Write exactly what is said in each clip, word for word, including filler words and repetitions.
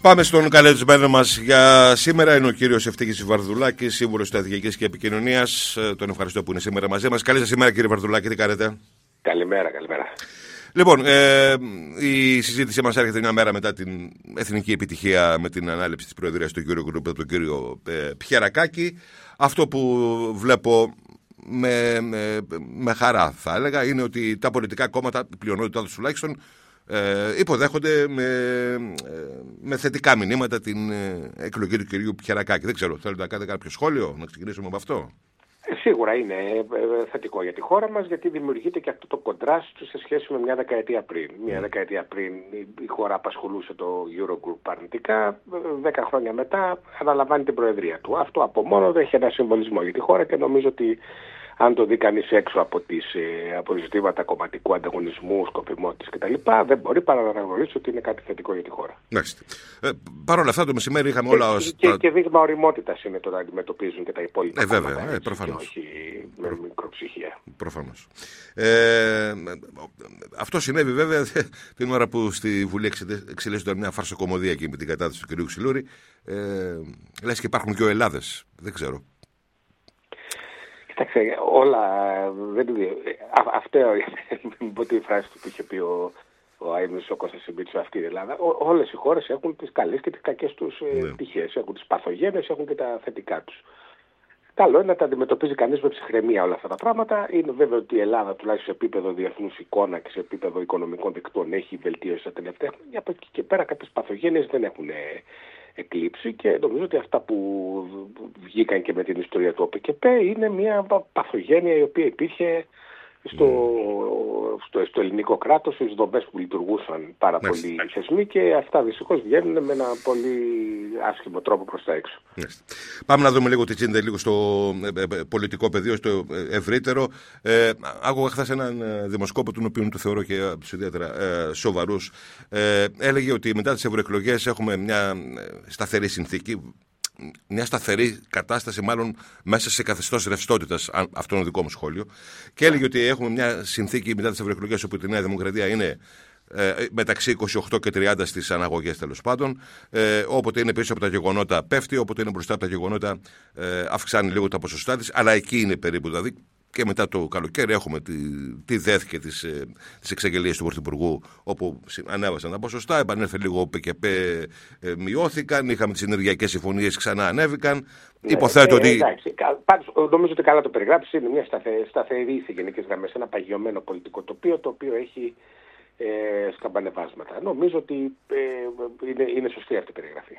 Πάμε στον καλεσμένο μας για σήμερα. Είναι ο κύριος Ευτύχης Βαρδουλάκης, σύμβουλος στρατηγικής και επικοινωνίας. Τον ευχαριστώ που είναι σήμερα μαζί μας. Καλή σας ημέρα, κύριε Βαρδουλάκη, τι κάνετε? Καλημέρα, καλημέρα. Λοιπόν, ε, η συζήτησή μας έρχεται μια μέρα μετά την εθνική επιτυχία με την ανάληψη της προεδρίας του Eurogroup από τον κύριο ε, Πιερακάκη. Αυτό που βλέπω με, με, με χαρά, θα έλεγα, είναι ότι τα πολιτικά κόμματα, η πλειονότητά τους τουλάχιστον, Ε, υποδέχονται με, με θετικά μηνύματα την ε, εκλογή του κυρίου Πιερακάκη. Δεν ξέρω, θέλετε να κάνετε κάποιο σχόλιο, να ξεκινήσουμε από αυτό? Ε, σίγουρα είναι ε, θετικό για τη χώρα μας, γιατί δημιουργείται και αυτό το κοντράστ σε σχέση με μια δεκαετία πριν. Μια δεκαετία πριν η χώρα απασχολούσε το Eurogroup αρνητικά, δέκα χρόνια μετά αναλαμβάνει την προεδρία του. Αυτό από μόνο δεν έχει ένα συμβολισμό για τη χώρα και νομίζω ότι αν το δει κανείς έξω από, τις, από ζητήματα κομματικού ανταγωνισμού, σκοπιμότητας κτλ., δεν μπορεί παρά να αναγνωρίσει ότι είναι κάτι θετικό για τη χώρα. Ε, Παρ' όλα αυτά, το μεσημέρι είχαμε όλα και, ως... και, και δείγμα οριμότητας είναι το να αντιμετωπίζουν και τα υπόλοιπα. Ε, βέβαια, κόμματα, ε, προφανώς. Και όχι με μικροψυχία. Προφανώς. Ε, αυτό συνέβη βέβαια την ώρα που στη Βουλή εξελίσσονταν μια φαρσοκομωδία εκεί με την κατάθεση του κ. Ξυλούρη. Ε, λες και υπάρχουν και ο Ελλάδες. Δεν ξέρω. Κοιτάξτε, όλα δεν είναι. Αυτό μην πω τη φράση που είχε πει ο, ο Αείμνης ο Κώστας Συμπίτσου, αυτή η Ελλάδα. Ό, όλες οι χώρες έχουν τις καλές και τις κακές τους ναι. πτυχές. Έχουν τις παθογένειες, έχουν και τα θετικά τους. Καλό είναι να τα αντιμετωπίζει κανείς με ψυχραιμία όλα αυτά τα πράγματα. Είναι βέβαιο ότι η Ελλάδα, τουλάχιστον σε επίπεδο διεθνούς εικόνα και σε επίπεδο οικονομικών δικτών, έχει βελτίωση τα τελευταία χρόνια. Από εκεί και πέρα κάποιες παθογένειες δεν έχουν εκλείψει και νομίζω ότι αυτά που βγήκαν και με την ιστορία του ΟΠΚΠ είναι μια παθογένεια η οποία υπήρχε στο, στο, στο ελληνικό κράτος, στις δομές που λειτουργούσαν πάρα yes. πολλοί θεσμοί και αυτά δυστυχώς βγαίνουν με ένα πολύ άσχημο τρόπο προς τα έξω. Yes. Πάμε να δούμε λίγο τι γίνεται λίγο στο πολιτικό πεδίο, στο ευρύτερο. Ε, άκουγα χθες έναν δημοσκόπο, τον οποίο το θεωρώ και από τους ιδιαίτερα ε, σοβαρούς. Ε, έλεγε ότι μετά τις ευρωεκλογές έχουμε μια σταθερή συνθήκη, μια σταθερή κατάσταση, μάλλον μέσα σε καθεστώς ρευστότητας. Αυτό είναι το δικό μου σχόλιο. Και έλεγε ότι έχουμε μια συνθήκη μετά τις ευρωεκλογές όπου η Νέα Δημοκρατία είναι ε, μεταξύ είκοσι οκτώ και τριάντα στις αναγωγές, τέλος πάντων. Ε, όποτε είναι πίσω από τα γεγονότα πέφτει, όποτε είναι μπροστά από τα γεγονότα ε, αυξάνει λίγο τα ποσοστά της. Αλλά εκεί είναι περίπου. Δηλαδή και μετά το καλοκαίρι έχουμε τη, τη ΔΕΘ και τις, ε, τις εξαγγελίες του Πρωθυπουργού, όπου ανέβασαν τα ποσοστά, επανέλθε λίγο ο ΠΚΠ, ε, μειώθηκαν, είχαμε τις ενεργειακές συμφωνίες, ξανά ανέβηκαν. Ναι, Υποθέτω ε, ότι... Εντάξει, πάντως, νομίζω ότι καλά το περιγράψεις, είναι μια σταθε, σταθερή σε γενικές γραμμές, ένα παγιωμένο πολιτικό τοπίο, το οποίο έχει ε, σκαμπανεβάσματα. Νομίζω ότι ε, είναι, είναι σωστή αυτή η περιγραφή.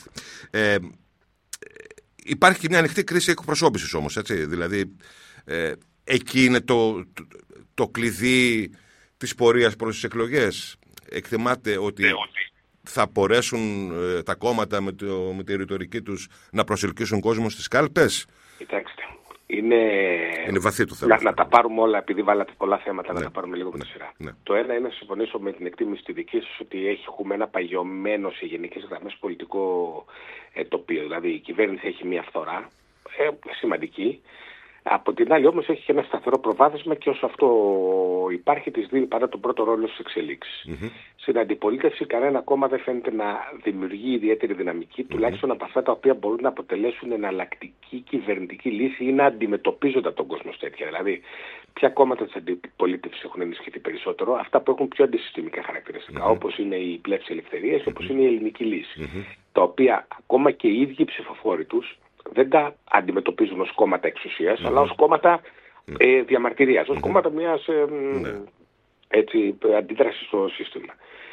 Ε, ε, υπάρχει και μια ανοιχτή κρίση εκπροσώπησης όμως, έτσι, δηλαδή... Ε, εκεί είναι το, το, το κλειδί της πορείας προς τις εκλογές. Εκτιμάτε ότι ε, θα μπορέσουν ε, τα κόμματα με, το, με τη ρητορική τους να προσελκύσουν κόσμο στις κάλπες? Κοιτάξτε, είναι, είναι βαθύ το θέμα. Να, να τα πάρουμε όλα, επειδή βάλατε πολλά θέματα, ναι. να τα πάρουμε λίγο με ναι. τη σειρά. Ναι. Το ένα είναι να συμφωνήσω με την εκτίμηση τη δική σας ότι έχουμε ένα παγιωμένο σε γενικές γραμμές πολιτικό ε, τοπίο. Δηλαδή η κυβέρνηση έχει μια φθορά ε, σημαντική. Από την άλλη όμως έχει και ένα σταθερό προβάδισμα και όσο αυτό υπάρχει της δίνει παρά τον πρώτο ρόλο στις εξελίξεις. Mm-hmm. Στην αντιπολίτευση κανένα κόμμα δεν φαίνεται να δημιουργεί ιδιαίτερη δυναμική, mm-hmm. τουλάχιστον από αυτά τα οποία μπορούν να αποτελέσουν εναλλακτική κυβερνητική λύση ή να αντιμετωπίζονται τον κόσμο τέτοια. Δηλαδή, ποια κόμματα της αντιπολίτευσης έχουν ενισχυθεί περισσότερο, αυτά που έχουν πιο αντισυστημικά χαρακτηριστικά, mm-hmm. όπως είναι η πλεύση ελευθερίας, mm-hmm. όπως είναι η ελληνική λύση, mm-hmm. τα οποία ακόμα και οι ίδιοι ψηφοφόροι τους δεν τα αντιμετωπίζουν ως κόμματα εξουσίας, mm-hmm. αλλά ως κόμματα mm-hmm. ε, διαμαρτυρίας, ως mm-hmm. κόμματα μιας ε, mm-hmm. έτσι, αντίδρασης στο σύστημα.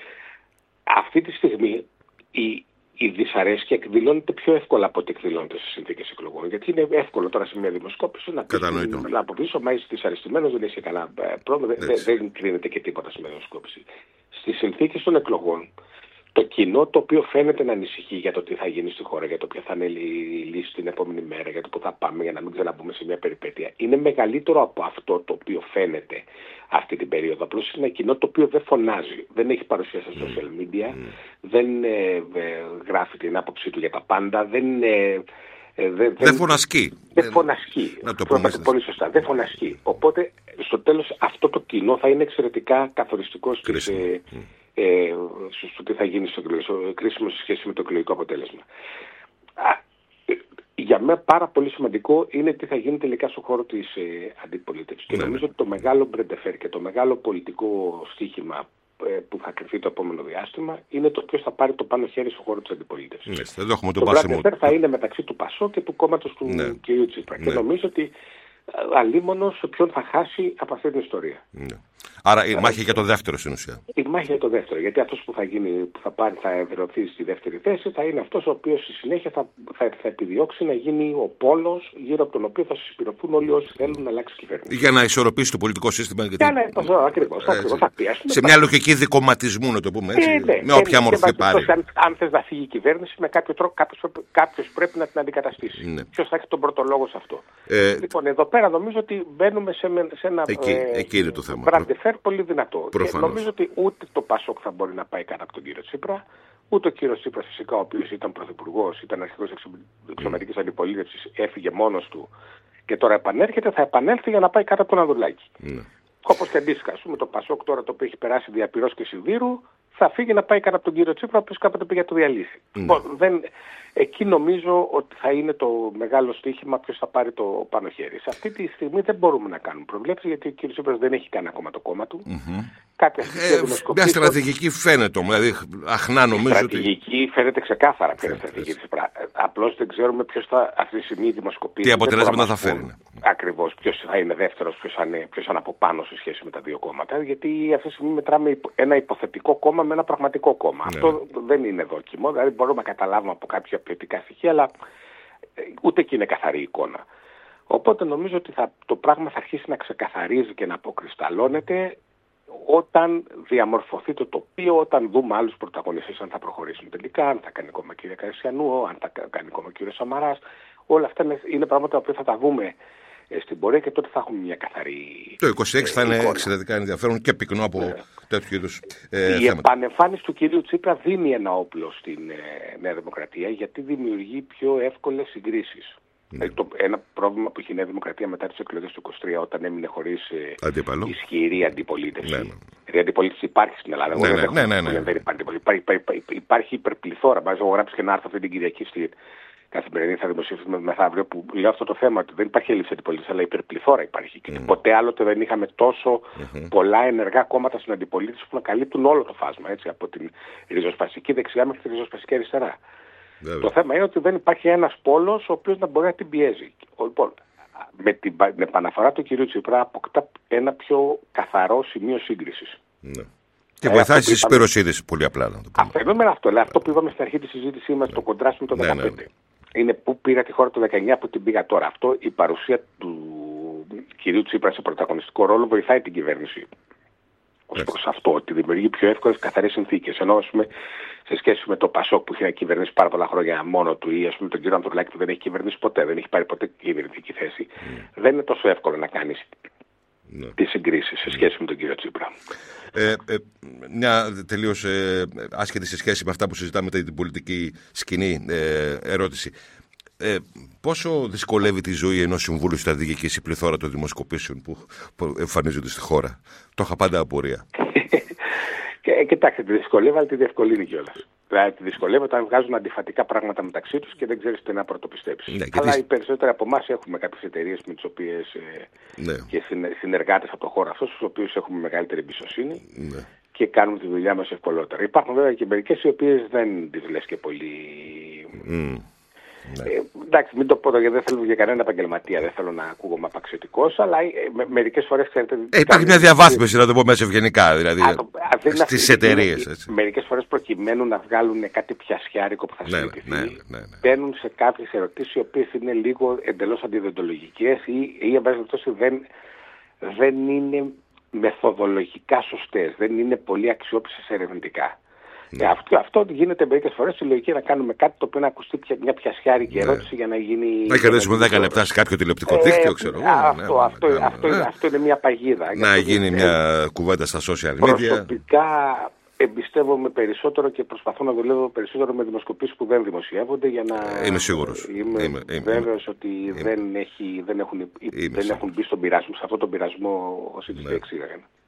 Αυτή τη στιγμή η, η δυσαρέσκεια εκδηλώνεται πιο εύκολα από ό,τι εκδηλώνεται σε συνθήκες εκλογών. Γιατί είναι εύκολο τώρα σε μια δημοσκόπηση να πεις να από πίσω, μα είσαι δυσαρεστημένος, δεν έχει κανένα πρόβλημα, δεν, δεν κρίνεται και τίποτα σε μια δημοσκόπηση. Στις συνθήκες των εκλογών, το κοινό το οποίο φαίνεται να ανησυχεί για το τι θα γίνει στη χώρα, για το ποια θα είναι η λύση την επόμενη μέρα, για το που θα πάμε, για να μην ξαναμπούμε σε μια περιπέτεια, είναι μεγαλύτερο από αυτό το οποίο φαίνεται αυτή την περίοδο. Απλώς είναι ένα κοινό το οποίο δεν φωνάζει, δεν έχει παρουσία στα social media, mm. δεν ε, ε, γράφει την άποψή του για τα πάντα, δεν... Ε, Ε, δεν, δεν φωνασκεί. Δεν φωνασκεί. Να το πούμε. Πολύ σωστά. Δεν φωνασκεί. Οπότε στο τέλος αυτό το κοινό θα είναι εξαιρετικά καθοριστικό στις, mm. ε, στο τι θα γίνει στο κρίσιμο σε σχέση με το εκλογικό αποτέλεσμα. Α, για μένα πάρα πολύ σημαντικό είναι τι θα γίνει τελικά στον χώρο της ε, αντιπολίτευσης. Και νομίζω ότι το μεγάλο μπρεντεφέρ και το μεγάλο πολιτικό στοίχημα ε, που θα κρυφτεί το επόμενο διάστημα είναι το ποιος θα πάρει το πάνω χέρι στον χώρο της αντιπολίτευσης. Ναι, το το μπρεντεφέρ θα είναι μεταξύ του Πασό και του κόμματος του ναι. κ. Τσίπρα. Ναι. Και νομίζω ότι αλίμονος ποιον θα χάσει από αυτή την ιστορία. Ναι. Άρα η μάχη για το δεύτερο στην ουσία. Η μάχη για το δεύτερο. Γιατί αυτός που θα, γίνει, που θα, πάρει, θα ευρωθεί στη δεύτερη θέση θα είναι αυτός ο οποίος στη συνέχεια θα, θα, θα επιδιώξει να γίνει ο πόλος γύρω από τον οποίο θα συσπηρωθούν όλοι όσοι θέλουν να αλλάξει κυβέρνηση. Για να ισορροπήσει το πολιτικό σύστημα. Γιατί... Για να ισορροπήσει. Ακριβώς. ακριβώς θα πιέσουμε. Σε μια λογική δικομματισμού, να το πούμε έτσι. Ε, ναι, με όποια μορφή πάρει. Αν, αν θες να φύγει η κυβέρνηση, με κάποιο τρόπο κάποιος πρέπει να την αντικαταστήσει. Ναι. Ποιος θα έχει τον πρώτο λόγο σε αυτό. Ε, λοιπόν, εδώ πέρα νομίζω ότι μπαίνουμε σε, σε ένα. Εκεί, ε, εκεί είναι το θέμα. Μπραντεφέρ πολύ δυνατό. Και νομίζω ότι ούτε το Πασόκ θα μπορεί να πάει κάτω από τον κύριο Τσίπρα, ούτε ο κύριος Τσίπρας φυσικά, ο οποίος ήταν πρωθυπουργός, ήταν αρχηγός εξωματικής αντιπολίτευσης, έφυγε μόνος του και τώρα επανέρχεται, θα επανέλθει για να πάει κάτω από τον Ανδρουλάκη. Mm. Όπως και αντίστοιχα, ας πούμε, το Πασόκ τώρα το οποίο έχει περάσει διαπυρός και σιδήρου, θα φύγει να πάει κάτω από τον κύριο Τσίπρα, ο οποίος κάποτε πήγε να το διαλύσει. Mm. Δεν... Εκεί νομίζω ότι θα είναι το μεγάλο στοίχημα ποιος θα πάρει το πάνω χέρι. Σε αυτή τη στιγμή δεν μπορούμε να κάνουμε προβλέψεις γιατί ο κ. Τσίπρας δεν έχει κάνει ακόμα το κόμμα του. Mm-hmm. Κάποια ε, μια στρατηγική φαίνεται όμως, δηλαδή αχνά νομίζω. Η στρατηγική ότι... φαίνεται ξεκάθαρα ποια είναι η στρατηγική της. Απλώς δεν ξέρουμε ποιος θα αυτή τη στιγμή δημοσκοπήσει. Τι αποτελέσματα θα φέρει. Ακριβώς, ποιος θα είναι δεύτερος, ποιος θα είναι, ποιος θα είναι από πάνω σε σχέση με τα δύο κόμματα. Γιατί αυτή τη στιγμή μετράμε ένα υποθετικό κόμμα με ένα πραγματικό κόμμα. Ναι. Αυτό δεν είναι δόκιμο. Δηλαδή μπορούμε να καταλάβουμε από κάποια ποιοτικά στοιχεία, αλλά ούτε εκεί είναι καθαρή εικόνα. Οπότε νομίζω ότι θα, το πράγμα θα αρχίσει να ξεκαθαρίζει και να αποκρισταλώνεται όταν διαμορφωθεί το τοπίο, όταν δούμε άλλους πρωταγωνιστές, αν θα προχωρήσουν τελικά, αν θα κάνει ακόμα ο κ. Καρισιανού, αν θα κάνει ακόμα ο κ. Σαμαράς. Όλα αυτά είναι πράγματα που θα τα δούμε στην πορεία και τότε θα έχουμε μια καθαρή. Το είκοσι έξι ε, θα είναι εικόνα. Εξαιρετικά ενδιαφέρον και πυκνό από yeah. τέτοιου είδους ε, Η θέματα. επανεμφάνιση του κυρίου Τσίπρα δίνει ένα όπλο στην ε, Νέα Δημοκρατία γιατί δημιουργεί πιο εύκολες συγκρίσεις. Yeah. Το, ένα πρόβλημα που είχε η Νέα Δημοκρατία μετά τις εκλογές του είκοσι τρία όταν έμεινε χωρίς ε, ισχυρή αντιπολίτευση. Ναι, ναι. Η αντιπολίτευση υπάρχει στην Ελλάδα. Ναι, ναι, ναι, ναι, ναι, ναι. Δεν υπάρχει, υπάρχει, υπάρχει, υπάρχει υπερπληθώρα. Μάλιστα, έχω γράψει και ένα άρθρο αυτή την Κυριακή στη Καθημερινή, θα δημοσιεύσουμε μεθαύριο, που λέω αυτό το θέμα ότι δεν υπάρχει έλλειψη αντιπολίτευσης, αλλά υπερπληθώρα υπάρχει. Mm. Και ποτέ άλλοτε δεν είχαμε τόσο mm-hmm. πολλά ενεργά κόμματα στην αντιπολίτευση που να καλύπτουν όλο το φάσμα, έτσι, από την ριζοσπαστική δεξιά μέχρι τη ριζοσπαστική αριστερά. Yeah, το yeah. θέμα είναι ότι δεν υπάρχει ένας πόλος ο οποίος να μπορεί να την πιέζει. Λοιπόν, με την επαναφορά του κυρίου Τσίπρα αποκτά ένα πιο καθαρό σημείο σύγκρισης. Yeah. Και βοηθάει στη συσπήρωση πολύ απλά. Να το πούμε. Αφαιρούμε αυτό. Δηλαδή, αυτό που είπαμε στην αρχή τη συζήτησή μας, το κοντράστι με το δεκαπέντε. Ναι, ναι, ναι. Είναι πού πήρα τη χώρα το δεκαεννιά, που την πήγα τώρα. Αυτό, η παρουσία του κυρίου Τσίπρα σε πρωταγωνιστικό ρόλο βοηθάει την κυβέρνηση. Ως προς αυτό, ότι δημιουργεί πιο εύκολες καθαρές συνθήκες. Ενώ ας πούμε, σε σχέση με το Πασόκ που έχει κυβερνήσει πάρα πολλά χρόνια μόνο του, ή ας πούμε τον κύριο Ανδρουλάκη που δεν έχει κυβερνήσει ποτέ, δεν έχει πάρει ποτέ κυβερνητική θέση, mm. δεν είναι τόσο εύκολο να κάνει ναι. τις συγκρίσεις σε σχέση με τον κύριο Τσίπρα. Ε, ε, μια τελείως ε, άσχετη σε σχέση με αυτά που συζητάμε με την πολιτική σκηνή ε, ερώτηση. Ε, πόσο δυσκολεύει τη ζωή ενός συμβούλου στρατηγικής η πληθώρα των δημοσκοπήσεων που, που εμφανίζονται στη χώρα? Το είχα πάντα απορία. Και, κοιτάξτε, τη δυσκολεύει, αλλά τη διευκολύνει κιόλας. Δηλαδή, τη δυσκολεύει όταν βγάζουν αντιφατικά πράγματα μεταξύ τους και δεν ξέρεις τι να πρωτοπιστέψεις. Ναι, αλλά τις... οι περισσότεροι από εμάς έχουμε κάποιες εταιρείες με τις οποίες ε, ναι. και συνεργάτες από το χώρο αυτό, στους οποίους έχουμε μεγαλύτερη εμπιστοσύνη ναι. και κάνουμε τη δουλειά μας ευκολότερα. Υπάρχουν βέβαια και μερικές οι οποίες δεν τις λες και πολύ. Mm. Ναι. Ε, εντάξει, μην το πω γιατί δεν θέλω για κανένα επαγγελματία, δεν θέλω να ακούγομαι απαξιωτικός, αλλά ε, με, μερικές φορές ξέρετε. Ε, υπάρχει μια διαβάθμιση, να το πω μέσα ευγενικά, δηλαδή στις εταιρείες. Μερικές φορές προκειμένου να βγάλουν κάτι πιασιάρικο που θα ναι, συζητηθεί, ναι, ναι, ναι. μπαίνουν σε κάποιες ερωτήσεις οι οποίες είναι λίγο εντελώς αντιδεντολογικές ή, ή εν πάση περιπτώσει δεν, δεν είναι μεθοδολογικά σωστές, δεν είναι πολύ αξιόπιστες ερευνητικά. Ναι. Αυτό, αυτό γίνεται μερικές φορές στη λογική να κάνουμε κάτι το οποίο να ακουστεί μια πιασιάρικη ερώτηση ναι. για να γίνει. Να κερδίσουμε δέκα λεπτά σε κάποιο τηλεοπτικό δίκτυο, ξέρω εγώ. Αυτό, αυτό, ναι, αυτό, ναι. αυτό είναι μια παγίδα. Να γίνει μια κουβέντα στα social media. Προσωπικά εμπιστεύομαι περισσότερο και προσπαθώ να δουλεύω περισσότερο με δημοσκοπήσεις που δεν δημοσιεύονται για να. Είμαι σίγουρος. Είμαι, είμαι βέβαιος ότι είμαι. Δεν, έχει, δεν, έχουν, δεν έχουν μπει στον πειρασμό, σε αυτόν τον πειρασμό όσοι τους διεξήγαγαν.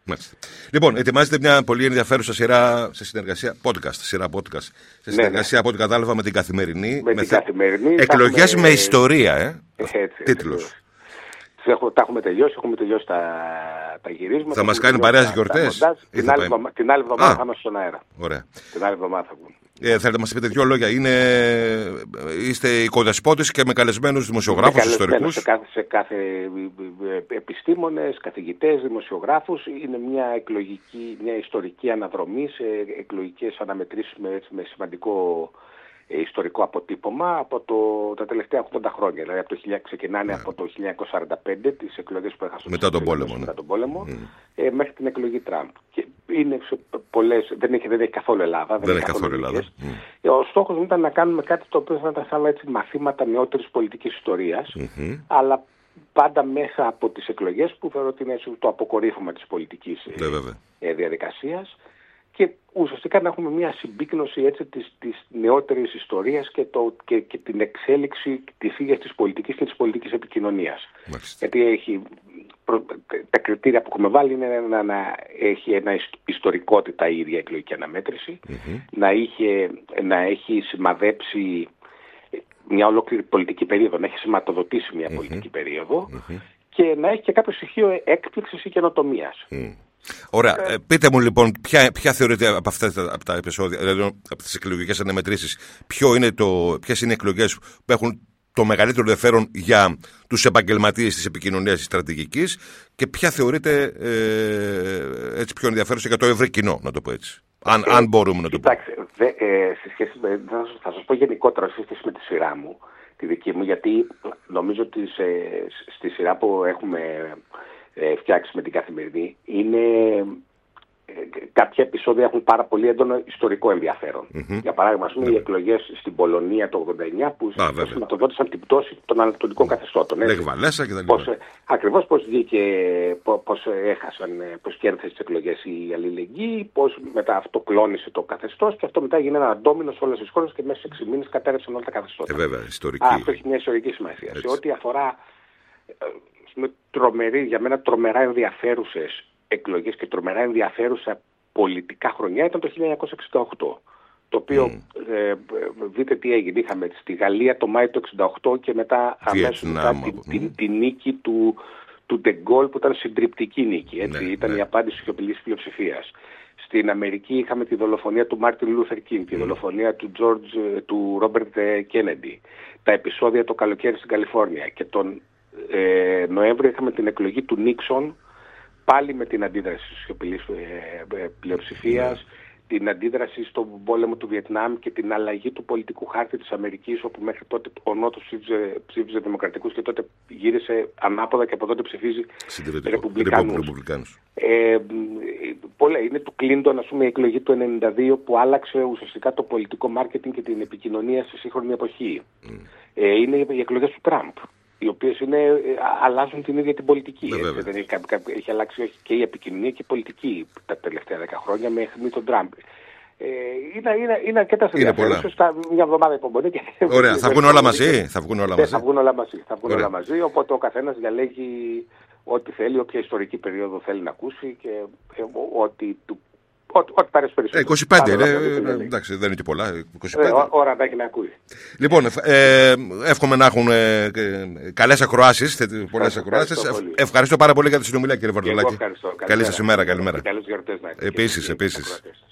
Μάλιστα. Λοιπόν, ετοιμάζεται μια πολύ ενδιαφέρουσα σειρά σε συνεργασία, podcast, σειρά podcast, σε συνεργασία, ναι, από ό,τι κατάλαβα, με την Καθημερινή. Με, με την Καθημερινή. Εκλογές έχουμε... με ιστορία, ε. Έτσι, Τίτλος. Έχω, τα έχουμε τελειώσει, έχουμε τελειώσει τα, τα γυρίσματα. Θα μας κάνει παρέα στις γιορτές. Την, άλλη βδομα... την άλλη εβδομάδα θα είμαστε στον αέρα. Ωραία. Την άλλη εβδομάδα θα βγουν. Ε, θέλετε να μας πείτε δύο λόγια. Είναι... Είστε οικοδεσπότες και με καλεσμένους δημοσιογράφους, ιστορικούς. Σε κάθε, σε κάθε επιστήμονες, καθηγητές, δημοσιογράφους. Είναι μια εκλογική, μια ιστορική αναδρομή σε εκλογικές αναμετρήσεις με, με σημαντικό ιστορικό αποτύπωμα από το, τα τελευταία ογδόντα χρόνια. Δηλαδή από το, ξεκινάνε yeah. από το χίλια εννιακόσια σαράντα πέντε, τις εκλογές που έχασαν μετά τον πόλεμο, ναι. μετά τον πόλεμο mm. ε, μέχρι την εκλογή Τραμπ. Και είναι σε πολλές, δεν, έχει, δεν έχει καθόλου Ελλάδα. Δεν, δεν έχει καθόλου Ελλάδα. Mm. Ο στόχος μου ήταν να κάνουμε κάτι το οποίο θα ήταν σαν έτσι, μαθήματα νεότερης πολιτικής ιστορίας, mm-hmm. αλλά πάντα μέσα από τις εκλογές που θεωρώ ότι είναι το αποκορύφωμα της πολιτικής ε, διαδικασίας. Και ουσιαστικά να έχουμε μια συμπίκνωση έτσι, της, της νεότερης ιστορίας και, το, και, και την εξέλιξη της ίδιας της πολιτικής και της πολιτικής επικοινωνίας. Μάλιστα. Γιατί έχει, προ, τα κριτήρια που έχουμε βάλει είναι να, να έχει ένα ιστορικότητα η ίδια εκλογική αναμέτρηση, mm-hmm. να, είχε, να έχει σημαδέψει μια ολόκληρη πολιτική περίοδο, να έχει σηματοδοτήσει μια mm-hmm. πολιτική περίοδο mm-hmm. και να έχει και κάποιο στοιχείο έκπληξης ή καινοτομίας. Mm. Ωραία. Ε, πείτε μου λοιπόν, ποια, ποια θεωρείτε από αυτά από τα επεισόδια, δηλαδή από τις εκλογικές αναμετρήσεις, ποιες είναι οι εκλογές που έχουν το μεγαλύτερο ενδιαφέρον για τους επαγγελματίες της επικοινωνίας της στρατηγικής και ποια θεωρείτε ε, έτσι πιο ενδιαφέρουσα για το ευρύ κοινό, να το πω έτσι. Αν, ε, αν μπορούμε να το πούμε. Κοιτάξτε, ε, σε σχέση με, θα σας πω γενικότερα σε σχέση με τη σειρά μου, τη δική μου, γιατί νομίζω ότι σε, στη σειρά που έχουμε φτιάξει με την Καθημερινή, είναι κάποια επεισόδια έχουν πάρα πολύ έντονο ιστορικό ενδιαφέρον. Mm-hmm. Για παράδειγμα, ας πούμε, οι εκλογές στην Πολωνία το ογδόντα εννιά που σηματοδότησαν την πτώση των ανατολικών καθεστώτων. Λέγ Βαλέσα και τα λοιπά. Ακριβώς πώς βγήκε, πώς έχασαν, πώς κέρδισε τις εκλογές η αλληλεγγύη, πώς μετά αυτό κλώνησε το καθεστώς και αυτό μετά έγινε ένα ντόμινο σε όλες τις χώρες και μέσα σε έξι μήνες κατέρευσαν όλα τα καθεστώτα. Ε, βέβαια, ιστορική. Α, αυτό έχει μια ιστορική σημασία. Σε ό,τι αφορά με τρομερή, για μένα τρομερά ενδιαφέρουσες εκλογές και τρομερά ενδιαφέρουσα πολιτικά χρονιά ήταν το χίλια εννιακόσια εξήντα οκτώ. Το οποίο, mm. ε, δείτε τι έγινε, είχαμε στη Γαλλία το Μάιο του εξήντα οκτώ και μετά αμέσως μετά την, την, την νίκη του, του De Gaulle που ήταν συντριπτική νίκη, έτσι, ναι, ήταν ναι. η απάντηση σιωπηλής πλειοψηφίας. Στην Αμερική είχαμε τη δολοφονία του Μάρτιν Λούθερ Κίνγκ, τη mm. δολοφονία του, George, του Ρόμπερτ Κέννεντι, τα επεισόδια το καλοκαίρι στην Καλιφόρνια και τον ε, Νοέμβριο είχαμε την εκλογή του Νίξον, πάλι με την αντίδραση της σιωπηλής ε, πλειοψηφίας, yeah. την αντίδραση στον πόλεμο του Βιετνάμ και την αλλαγή του πολιτικού χάρτη της Αμερικής, όπου μέχρι τότε ο Νότος ψήφιζε, ψήφιζε δημοκρατικούς και τότε γύρισε ανάποδα και από τότε ψηφίζει ρεπουμπλικάνους. Ε, πολλά, είναι του Κλίντον, ας πούμε, η εκλογή του ενενήντα δύο που άλλαξε ουσιαστικά το πολιτικό μάρκετινγκ και την επικοινωνία στη σύγχρονη εποχή. Mm. Ε, είναι οι εκλογές του Τραμπ, οι οποίες είναι, αλλάζουν την ίδια την πολιτική. Έτσι, δεν έχει, έχει αλλάξει και η επικοινωνία και η πολιτική τα τελευταία δέκα χρόνια με αιχμή τον Τραμπ. Ε, είναι, είναι, είναι αρκετά ενδιαφέρουσες. Μια εβδομάδα υπομονή. Και... Ωραία, θα βγουν όλα μαζί. Θα βγουν όλα μαζί. Θα βγουν όλα μαζί. Θα βγουν όλα μαζί, οπότε ο καθένας διαλέγει ό,τι θέλει, όποια ιστορική περίοδο θέλει να ακούσει και ε, ό,τι του Ό,τι πάρει περισσότερο. είκοσι πέντε, ε, ε, εντάξει, δεν είναι και πολλά. είκοσι πέντε. Ε, ώρα να έχει να ακούει. Λοιπόν, ε, εύχομαι να έχουν ε, καλές ακροάσεις, πολλές ακροάσεις. Ευχαριστώ, ευχαριστώ πάρα πολύ για τη συνομιλία, κύριε Βαρδουλάκη. Ευχαριστώ. Καλή σας ημέρα, καλημέρα. Καλές γιορτές να έχετε. Επίσης, επίσης.